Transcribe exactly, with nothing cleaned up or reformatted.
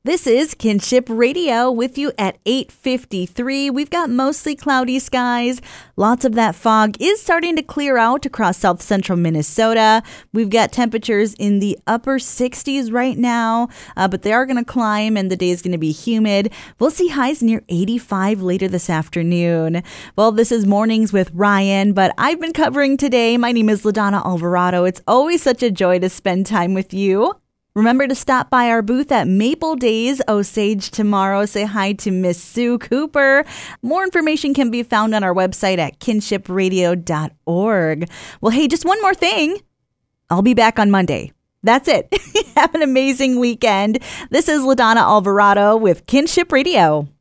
This is Kinship Radio with you at eight fifty-three. We've got mostly cloudy skies. Lots of that fog is starting to clear out across south central Minnesota. We've got temperatures in the upper sixties right now, uh, but they are going to climb and the day is going to be humid. We'll see highs near eighty-five later this afternoon. Well, this is Mornings with Ryan, but I've been covering today. My name is LaDonna Alvarado. It's always such a joy to spend time with you. Remember to stop by our booth at Maple Days Osage tomorrow. Say hi to Miss Sue Cooper. More information can be found on our website at kinship radio dot org. Well, hey, just one more thing. I'll be back on Monday. That's it. Have an amazing weekend. This is LaDonna Alvarado with Kinship Radio.